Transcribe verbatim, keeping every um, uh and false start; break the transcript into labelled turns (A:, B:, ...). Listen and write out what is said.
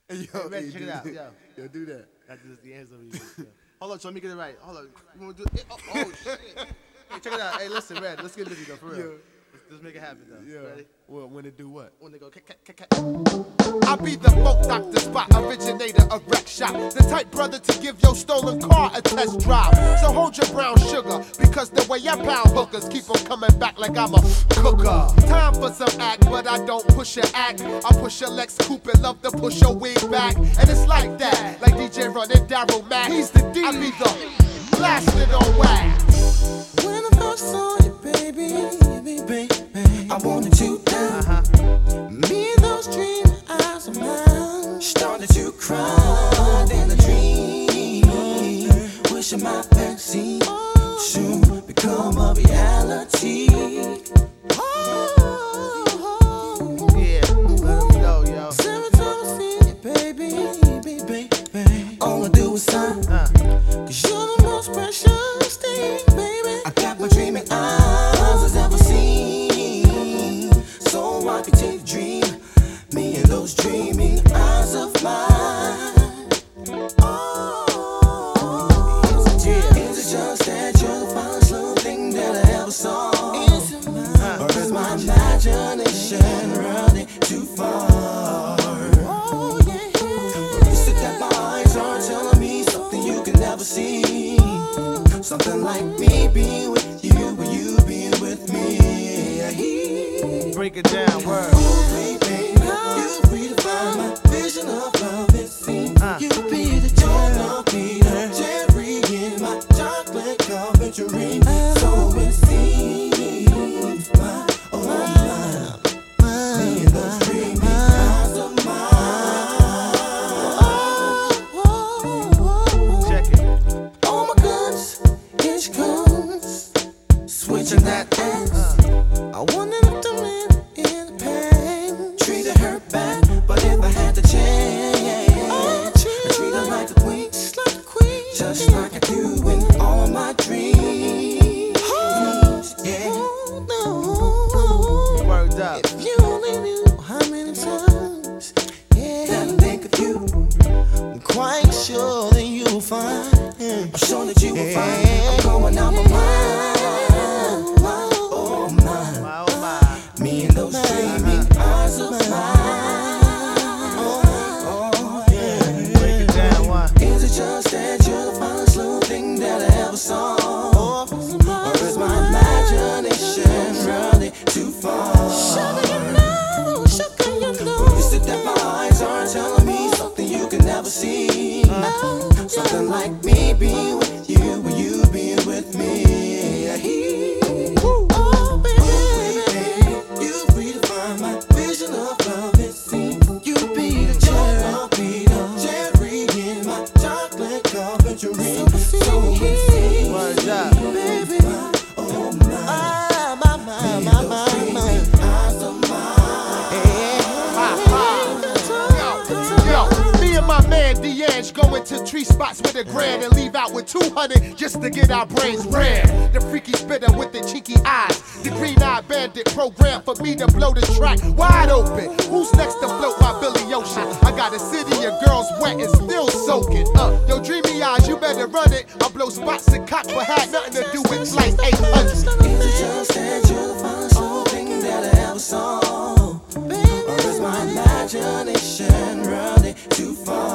A: Hey, yo,
B: Hey, Red,
A: hey,
B: check
A: do
B: it out.
A: that.
B: Yo.
A: Yo, do that.
B: That's just the hands over you. Yo. Hold on, so let me get it right. Hold on. You want to do it? Oh, oh shit. Hey, check it out. Hey, listen, Red. Let's get busy though, for real.
A: Yeah.
B: Let's, let's make it happen though.
A: Yeah.
B: Ready?
A: Well, when it do what?
B: When they go, cat, cat, cat, cat.
C: I be the folk doctor spot, originator of wreck shop. The type brother to give your stolen car a test drive. So hold your brown sugar, because the way I pound hookers keep on coming back like I'm a cooker. Time for some act, but I don't push your act. I push your Lex Coupe and love to push your wig back. And it's like that, like D J Run and Daryl Mack. He's the D. I be the blasted on wax.
D: When I first saw you, baby, baby, baby, I wanted to down. Uh-huh. Me and those dream eyes of mine started to cry in a dream. Wishing my fantasy soon become a reality. Oh,
B: Yeah, let them know, yo.
D: seven times I see you, baby, baby, baby. All I do is sign.
B: Uh.
D: Cause you're the most precious thing, baby. I got my dreaming eyes has ever seen. So I can take a dream, me and those dreaming eyes of mine. Oh, is it, yeah. Is it just that you're the finest little thing that I ever saw? Is it mine? Or is my imagination running too far? Oh, yeah. Is it that my eyes are telling me something you can never see? Something like me being with you, or you being with me.
B: Break it down, word.
D: Oh, baby, you redefine my vision of love. It seems
B: Uh.
D: you be the joy of Peter, Jerry in my chocolate carpentry. So it seems my, oh my, me and those dreamy eyes of mine.
B: Check it.
D: Oh my goodness, here she comes, switching that ass. I wonder if the man in the pain treated her bad, but if I had the chance, I treat her like a queen, just like a queen, just like I do in all my dreams. Yeah, no.
B: Word up.
D: If you only knew how many times, yeah, that I think of you, I'm quite sure that you'll find. I'm sure that you will find. I'm going out my mind. Oh my,
B: My, oh my.
D: me and those dreaming eyes of mine. Oh yeah.
B: Break it down, one.
D: Is it just that you're the finest little thing that I ever saw? Or is my imagination running too far? Sugar, you know, sugar, you know. Is it that my eyes are telling me something you can never see? Something like me being with you, or you being with me. Oh, baby, you redefine my vision of love. It seems you be the joy of Peter, Jerry in my chocolate carpentry. So it seems,
B: Word up.
D: baby, oh my, my, my, my, my, my, eyes of
C: Yo, me and my man D'Ange going to tree spots with a grand and leave out with two hundred just to get our brains red. The freaky spitter with the cheeky eyes, the green-eyed bandit program for me to blow the track wide open. Who's next to float my Billy Ocean? I got a city of girls wet and still soaking. Uh, yo, dreamy eyes, you better run it. I blow spots and cock, but had nothing to do with flight eight hundred.
D: Is it just that you're the finest little thing that I ever saw? Or is my imagination running too far?